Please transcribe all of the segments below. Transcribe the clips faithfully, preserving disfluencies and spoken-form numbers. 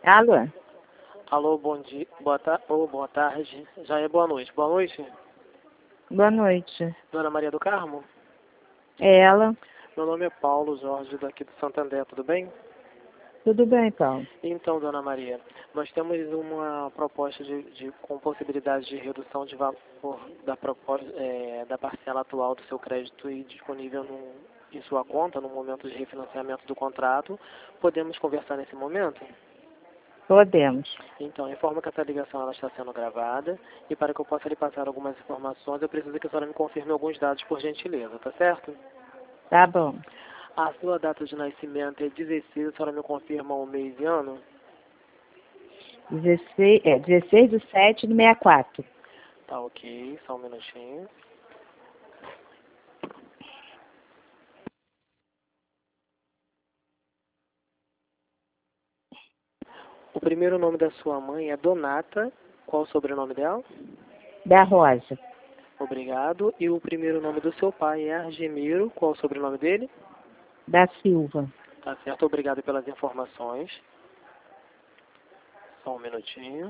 Alô? Alô, bom dia, boa, ta oh, boa tarde, já é boa noite. Boa noite, Boa noite. Dona Maria do Carmo. É ela? Meu nome é Paulo Jorge, daqui do Santander, tudo bem? Tudo bem, Paulo? Então, Dona Maria, nós temos uma proposta de, de, com possibilidade de redução de valor da, proposta, é, da parcela atual do seu crédito e disponível no, em sua conta no momento de refinanciamento do contrato. Podemos conversar nesse momento? Podemos. Então, informo que essa ligação ela está sendo gravada e para que eu possa lhe passar algumas informações, eu preciso que a senhora me confirme alguns dados por gentileza, tá certo? Tá bom. A sua data de nascimento é dezesseis, a senhora me confirma o mês e ano? dezesseis, é, dezesseis de sete de sessenta e quatro. Tá ok, só um minutinho. O primeiro nome da sua mãe é Donata. Qual o sobrenome dela? Da Rosa. Obrigado. E o primeiro nome do seu pai é Argemiro. Qual o sobrenome dele? Da Silva. Tá certo, obrigado pelas informações. Só um minutinho.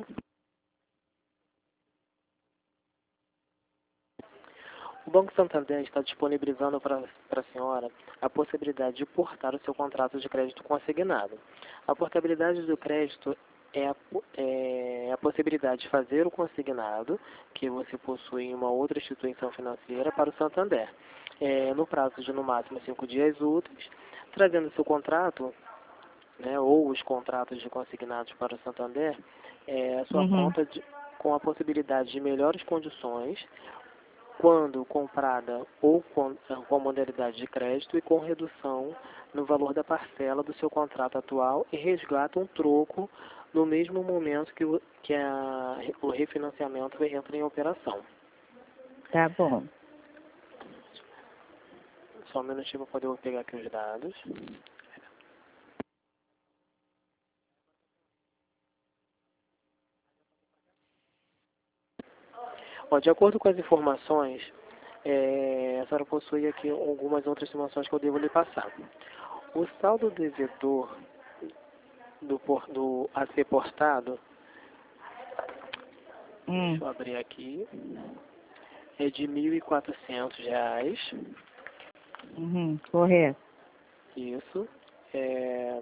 O Banco Santander está disponibilizando para a senhora a possibilidade de portar o seu contrato de crédito consignado. A portabilidade do crédito é a, é a possibilidade de fazer o consignado que você possui em uma outra instituição financeira para o Santander, é, no prazo de no máximo cinco dias úteis, trazendo seu contrato, né, ou os contratos de consignados para o Santander, é, a sua Uhum. conta de, com a possibilidade de melhores condições quando comprada ou com, com a modalidade de crédito e com redução no valor da parcela do seu contrato atual e resgata um troco no mesmo momento que o, que a, o refinanciamento entra em operação. Tá bom. Só um minutinho para poder pegar aqui os dados. Ó, de acordo com as informações, é, a senhora possui aqui algumas outras informações que eu devo lhe passar. O saldo devedor do, do a ser postado, Hum. deixa eu abrir aqui, é de mil e quatrocentos reais. Uhum. Correto. Isso. É,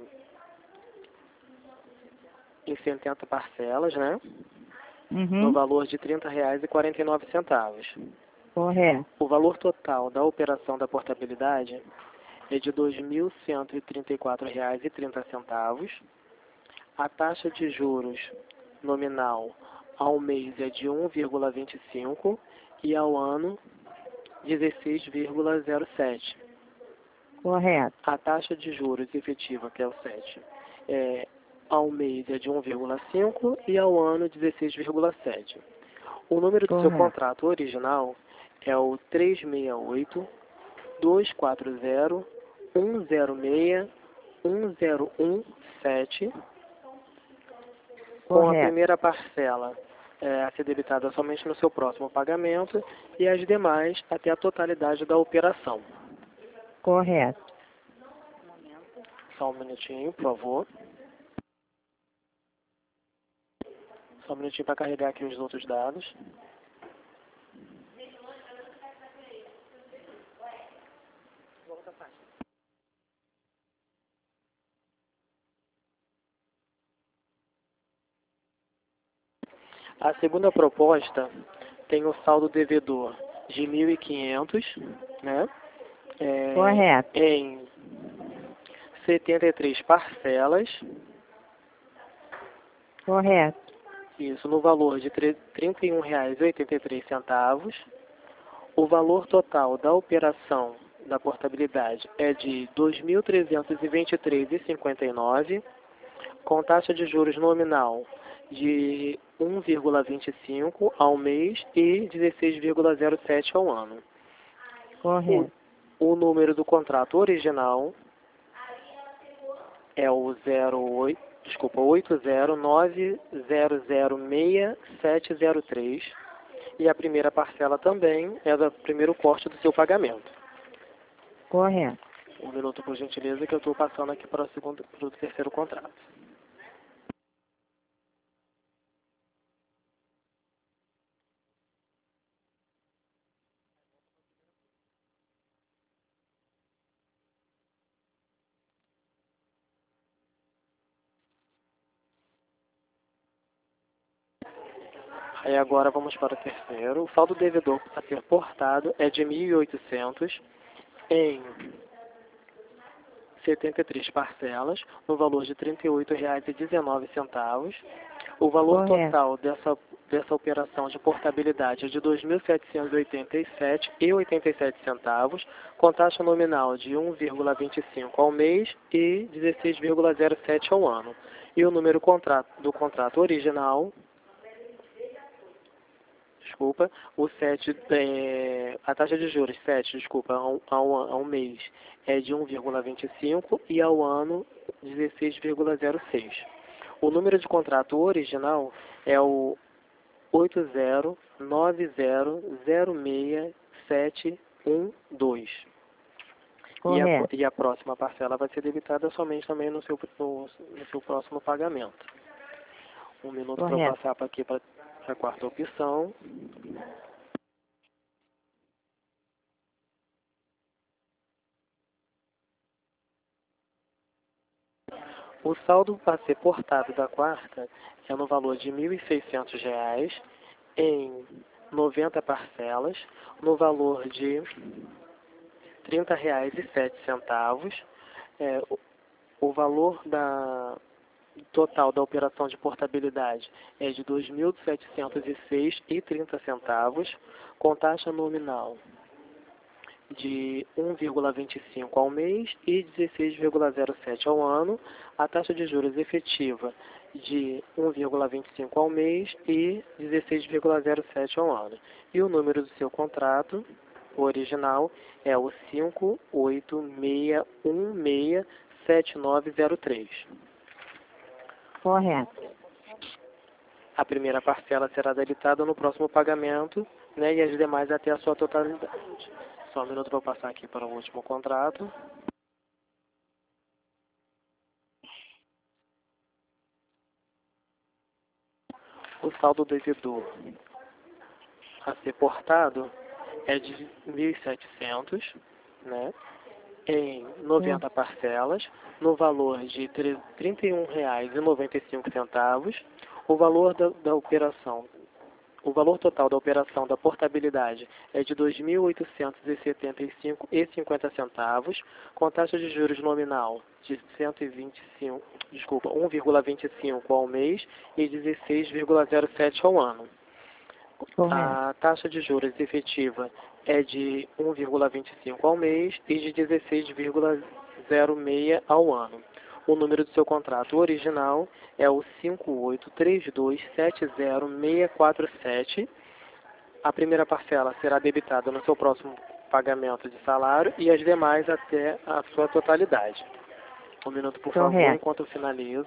em setenta parcelas, né? No Uhum. valor de trinta reais e quarenta e nove centavos. Correto. O valor total da operação da portabilidade é de dois mil cento e trinta e quatro reais e trinta centavos. A taxa de juros nominal ao mês é de um vírgula vinte e cinco e ao ano dezesseis vírgula zero sete. Correto. A taxa de juros efetiva, que é o sete, é, ao mês é de um vírgula cinco e ao ano dezesseis vírgula sete. O número do seu Correto. contrato original é o três seis oito, dois quatro zero, um zero seis, um zero um sete, com a Correto. primeira parcela é, a ser debitada somente no seu próximo pagamento e as demais até a totalidade da operação. Correto. Só um minutinho, por favor. Só um minutinho para carregar aqui os outros dados. A segunda proposta tem o saldo devedor de mil e quinhentos, né? É, Correto. em setenta e três parcelas. Correto. Isso, no valor de trinta e um reais e oitenta e três centavos. O valor total da operação da portabilidade é de dois mil trezentos e vinte e três reais e cinquenta e nove centavos, com taxa de juros nominal de um vírgula vinte e cinco ao mês e dezesseis vírgula zero sete ao ano. Correto. O, o número do contrato original é o zero oito, desculpa, oito zero nove zero zero seis sete zero três e a primeira parcela também é do primeiro corte do seu pagamento. Correto. Um minuto, por gentileza, que eu estou passando aqui para o segundo, para o terceiro contrato. Aí agora vamos para o terceiro. O saldo devedor a ser portado é de mil e oitocentos em setenta e três parcelas, no valor de trinta e oito reais e dezenove centavos. O valor Correto. total dessa, dessa operação de portabilidade é de dois mil setecentos e oitenta e sete reais e oitenta e sete centavos, com taxa nominal de um vírgula vinte e cinco ao mês e dezesseis vírgula zero sete ao ano. E o número contrato, do contrato original, desculpa, o sete, é, a taxa de juros sete, desculpa, ao, ao, ao mês é de um vírgula vinte e cinco e ao ano dezesseis vírgula zero seis. O número de contrato original é o oito zero nove zero zero seis sete um dois. E a, Correto. e a próxima parcela vai ser debitada somente também no seu, no, no seu próximo pagamento. Um minuto para eu Correto. passar para aqui para a quarta opção. O saldo a ser portado da quarta é no valor de mil e seiscentos reais em noventa parcelas, no valor de trinta reais e sete centavos. É, o, o valor da total da operação de portabilidade é de dois mil setecentos e seis reais e trinta centavos, com taxa nominal de um vírgula vinte e cinco ao mês e dezesseis vírgula zero sete ao ano, a taxa de juros efetiva de um vírgula vinte e cinco ao mês e dezesseis vírgula zero sete ao ano. E o número do seu contrato, o original, é o cinco oito seis um seis sete nove zero três. Correto. A primeira parcela será debitada no próximo pagamento, né, e as demais até a sua totalidade. Só um minuto para eu passar aqui para o último contrato. O saldo devedor a ser portado é de mil e setecentos, né, em noventa parcelas, no valor de trinta e um reais e noventa e cinco centavos. O valor da, da operação O valor total da operação da portabilidade é de dois mil oitocentos e setenta e cinco reais e cinquenta centavos, com taxa de juros nominal de cento e vinte e cinco, desculpa, um vírgula vinte e cinco ao mês e dezesseis vírgula zero sete ao ano. Correto. A taxa de juros efetiva é de um vírgula vinte e cinco ao mês e de dezesseis vírgula zero seis ao ano. O número do seu contrato original é o cinco oito três dois sete zero seis quatro sete. A primeira parcela será debitada no seu próximo pagamento de salário e as demais até a sua totalidade. Um minuto, por favor, Correto. enquanto eu finalizo.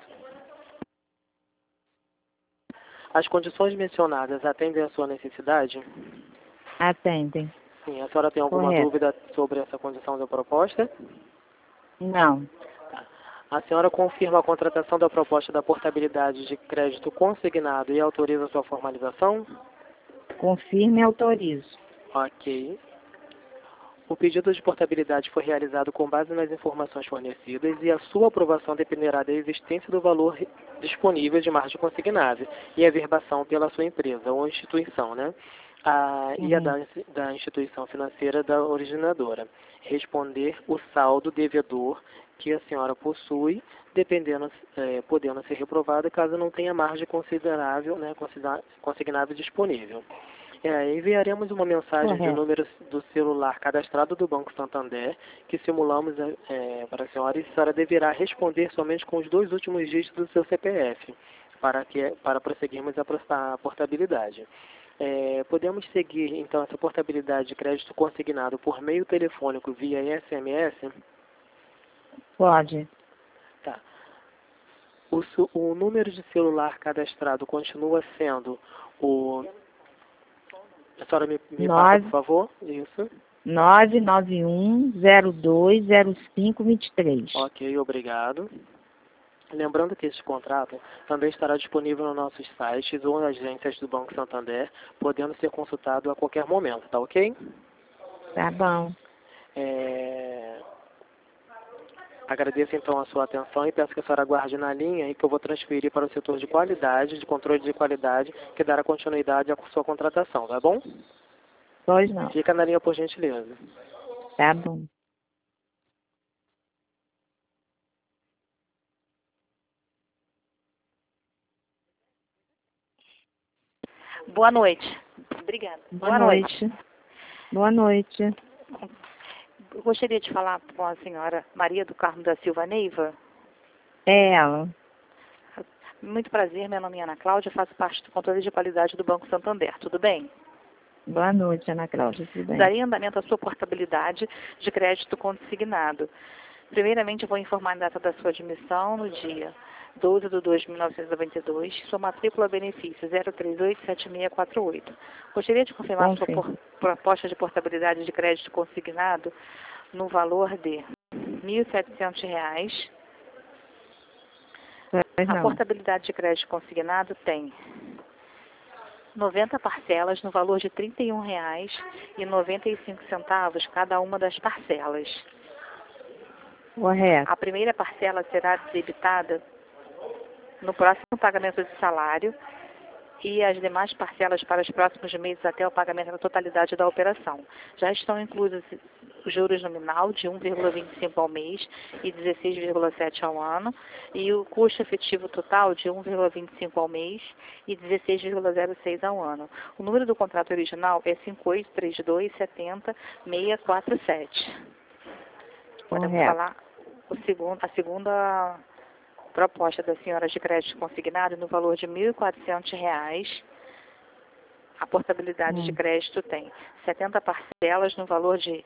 As condições mencionadas atendem à sua necessidade? Atendem. Sim. A senhora tem alguma Correto. dúvida sobre essa condição da proposta? Não. A senhora confirma a contratação da proposta da portabilidade de crédito consignado e autoriza sua formalização? Confirme e autorizo. Ok. O pedido de portabilidade foi realizado com base nas informações fornecidas e a sua aprovação dependerá da existência do valor disponível de margem consignável e a verbação pela sua empresa ou instituição, né? A, e a Uhum. da, da instituição financeira da originadora. Responder o saldo devedor que a senhora possui, dependendo, é, podendo ser reprovada caso não tenha margem considerável, né, consignável disponível. É, enviaremos uma mensagem de Correto. número do celular cadastrado do Banco Santander, que simulamos é, para a senhora, e a senhora deverá responder somente com os dois últimos dígitos do seu C P F, para, que, para prosseguirmos a, a portabilidade. É, podemos seguir, então, essa portabilidade de crédito consignado por meio telefônico via S M S? Pode. Tá. O, su, o número de celular cadastrado continua sendo o... A senhora me, me passa, Nove. por favor? Isso. nove nove um zero dois zero cinco dois três. Ok, obrigado. Lembrando que este contrato também estará disponível nos nossos sites ou nas agências do Banco Santander, podendo ser consultado a qualquer momento, tá ok? Tá bom. É... Agradeço então a sua atenção e peço que a senhora aguarde na linha e que eu vou transferir para o setor de qualidade, de controle de qualidade, que dará continuidade à sua contratação, tá bom? Pois não. Fica na linha por gentileza. Tá bom. Boa noite. Obrigada. Boa, Boa noite. noite. Boa noite. Eu gostaria de falar com a senhora Maria do Carmo da Silva Neiva. É ela. Muito prazer, meu nome é Ana Cláudia, faço parte do controle de qualidade do Banco Santander. Tudo bem? Boa noite, Ana Cláudia. Tudo bem? Darei andamento à sua portabilidade de crédito consignado. Primeiramente, eu vou informar a data da sua admissão no dia doze de dois de mil novecentos e noventa e dois, sua matrícula benefício zero três oito sete seis quatro oito. Gostaria de confirmar Bom, sua por, proposta de portabilidade de crédito consignado no valor de mil e setecentos reais. Pois A não. portabilidade de crédito consignado tem noventa parcelas no valor de trinta e um reais e noventa e cinco centavos cada uma das parcelas. Correto. A primeira parcela será debitada no próximo pagamento de salário e as demais parcelas para os próximos meses até o pagamento da totalidade da operação. Já estão inclusos os juros nominal de um vírgula vinte e cinco ao mês e dezesseis vírgula sete ao ano e o custo efetivo total de um vírgula vinte e cinco ao mês e dezesseis vírgula zero seis ao ano. O número do contrato original é cinco oito três dois sete zero seis quatro sete. Podemos falar o segundo, a segunda proposta da senhora de crédito consignado no valor de mil e quatrocentos reais. A portabilidade hum. de crédito tem setenta parcelas no valor de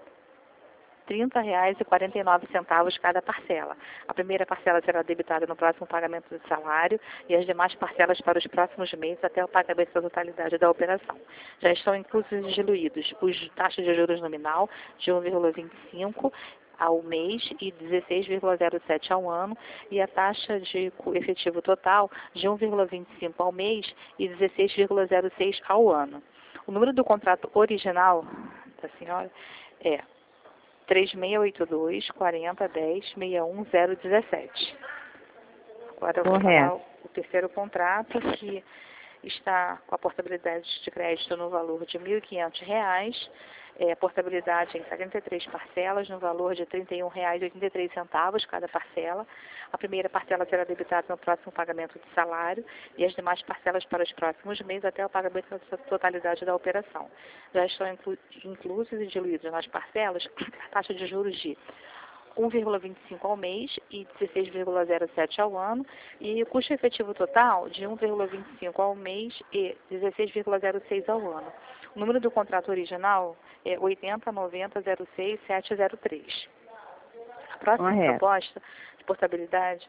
trinta reais e quarenta e nove centavos cada parcela. A primeira parcela será debitada no próximo pagamento do salário e as demais parcelas para os próximos meses até o pagamento da totalidade da operação. Já estão inclusos e diluídos os taxas de juros nominal de um vírgula vinte e cinco ao mês e dezesseis vírgula zero sete ao ano e a taxa de efetivo total de um vírgula vinte e cinco ao mês e dezesseis vírgula zero seis ao ano. O número do contrato original da senhora é três seis oito dois, quatro zero um zero, seis um zero um sete. Agora eu vou falar o terceiro contrato, que está com a portabilidade de crédito no valor de mil e quinhentos reais, é, a portabilidade em setenta e três parcelas no valor de trinta e um reais e oitenta e três centavos cada parcela. A primeira parcela será debitada no próximo pagamento de salário e as demais parcelas para os próximos meses até o pagamento da totalidade da operação. Já estão inclu inclusos e diluídos nas parcelas a taxa de juros de um vírgula vinte e cinco ao mês e dezesseis vírgula zero sete ao ano e o custo efetivo total de um vírgula vinte e cinco ao mês e dezesseis vírgula zero seis ao ano. O número do contrato original é oitenta noventa zero seis sete zero três. A próxima Correto. proposta de portabilidade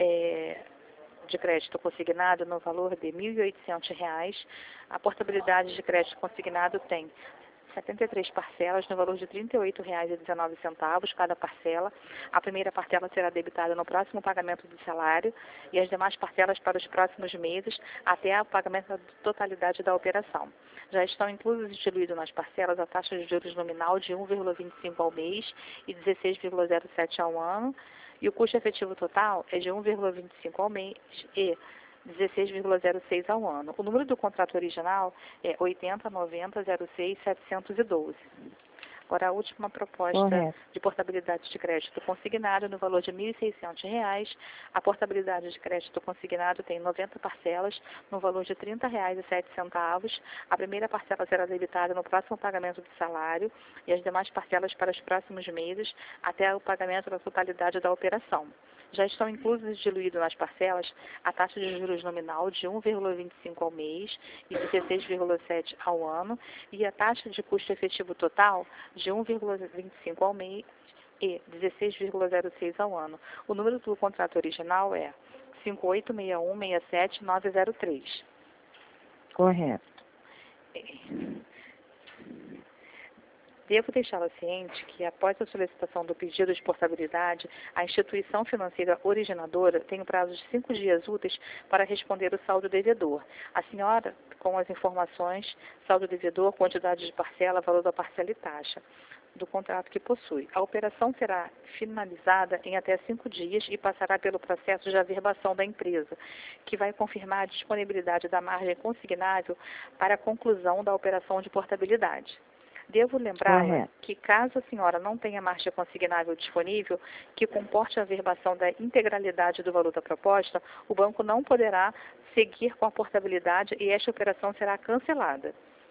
é de crédito consignado no valor de mil e oitocentos reais. A portabilidade de crédito consignado tem setenta e três parcelas no valor de trinta e oito reais e dezenove centavos cada parcela. A primeira parcela será debitada no próximo pagamento do salário e as demais parcelas para os próximos meses até o pagamento da totalidade da operação. Já estão inclusos e diluídos nas parcelas a taxa de juros nominal de um vírgula vinte e cinco ao mês e dezesseis vírgula zero sete ao ano e o custo efetivo total é de um vírgula vinte e cinco ao mês e dezesseis vírgula zero seis ao ano. O número do contrato original é oitenta noventa zero seis setecentos e doze. Agora, a última proposta Correto. de portabilidade de crédito consignado no valor de mil e seiscentos reais. A portabilidade de crédito consignado tem noventa parcelas no valor de trinta reais e sete centavos. A primeira parcela será debitada no próximo pagamento do salário e as demais parcelas para os próximos meses até o pagamento da totalidade da operação. Já estão inclusos e diluídos nas parcelas a taxa de juros nominal de um vírgula vinte e cinco ao mês e dezesseis vírgula sete ao ano e a taxa de custo efetivo total de um vírgula vinte e cinco ao mês e dezesseis vírgula zero seis ao ano. O número do contrato original é cinco oito seis um seis sete nove zero três. Correto. Devo deixá-la ciente que, após a solicitação do pedido de portabilidade, a instituição financeira originadora tem um prazo de cinco dias úteis para responder o saldo devedor. A senhora, com as informações, saldo devedor, quantidade de parcela, valor da parcela e taxa. do contrato que possui. A operação será finalizada em até cinco dias e passará pelo processo de averbação da empresa, que vai confirmar a disponibilidade da margem consignável para a conclusão da operação de portabilidade. Devo lembrar que, caso a senhora não tenha margem consignável disponível, que comporte a averbação da integralidade do valor da proposta, o banco não poderá seguir com a portabilidade e esta operação será cancelada.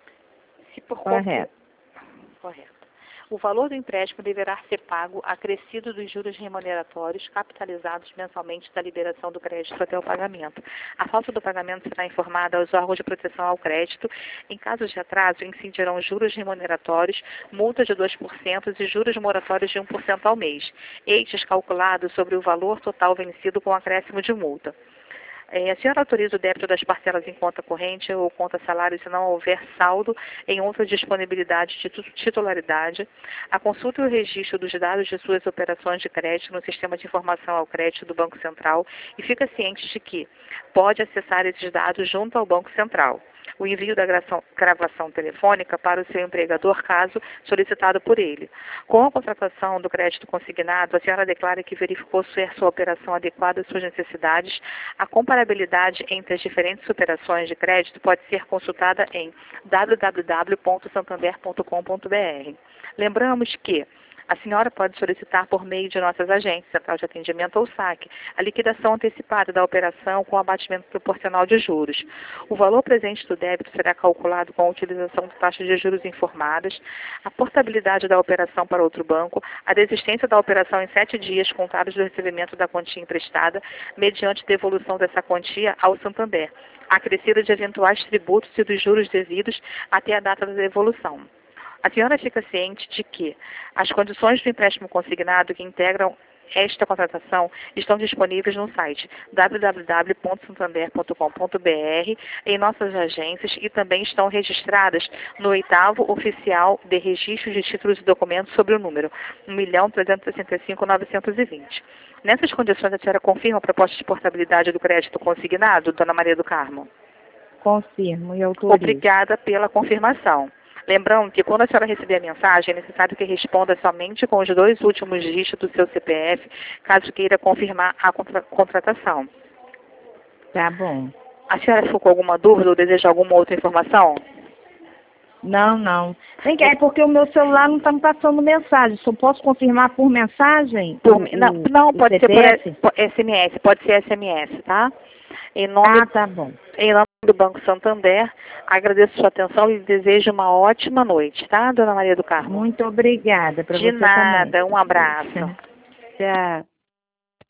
Se por Correto. Correto. O valor do empréstimo deverá ser pago acrescido dos juros remuneratórios capitalizados mensalmente da liberação do crédito até o pagamento. A falta do pagamento será informada aos órgãos de proteção ao crédito. Em caso de atraso, incidirão juros remuneratórios, multas de dois por cento e juros moratórios de um por cento ao mês, estes calculados sobre o valor total vencido com acréscimo de multa. É, a senhora autoriza o débito das parcelas em conta corrente ou conta salário se não houver saldo em outra disponibilidade de titularidade, a consulta e o registro dos dados de suas operações de crédito no Sistema de Informação ao Crédito do Banco Central e fica ciente de que pode acessar esses dados junto ao Banco Central. O envio da gravação telefônica para o seu empregador, caso solicitado por ele. Com a contratação do crédito consignado, a senhora declara que verificou se a sua operação adequada às suas necessidades. A comparabilidade entre as diferentes operações de crédito pode ser consultada em w w w ponto santander ponto com ponto b r. Lembramos que a senhora pode solicitar por meio de nossas agências, Central de Atendimento ou saque, a liquidação antecipada da operação com abatimento proporcional de juros. O valor presente do débito será calculado com a utilização de taxas de juros informadas, a portabilidade da operação para outro banco, a desistência da operação em sete dias contados do recebimento da quantia emprestada, mediante devolução dessa quantia ao Santander, acrescida de eventuais tributos e dos juros devidos até a data da devolução. A senhora fica ciente de que as condições do empréstimo consignado que integram esta contratação estão disponíveis no site w w w ponto santander ponto com ponto b r, em nossas agências e também estão registradas no oitavo Oficial de Registro de Títulos e Documentos sobre o número um milhão trezentos e sessenta e cinco mil novecentos e vinte. Nessas condições, a senhora confirma a proposta de portabilidade do crédito consignado, dona Maria do Carmo? Confirmo e autorizo. Obrigada pela confirmação. Lembrando que quando a senhora receber a mensagem, é necessário que responda somente com os dois últimos dígitos do seu C P F, caso queira confirmar a contra contratação. Tá bom. A senhora ficou com alguma dúvida ou deseja alguma outra informação? Não, não. Vem cá, é porque o meu celular não está me passando mensagem. Só posso confirmar por mensagem? Por, o, não, o, não o pode C P F? ser por S M S, pode ser S M S, tá? Em nome, ah, tá bom. Em nome do Banco Santander, agradeço sua atenção e desejo uma ótima noite, tá, dona Maria do Carmo? Muito obrigada. Pra De você nada, também. um abraço. Tchau.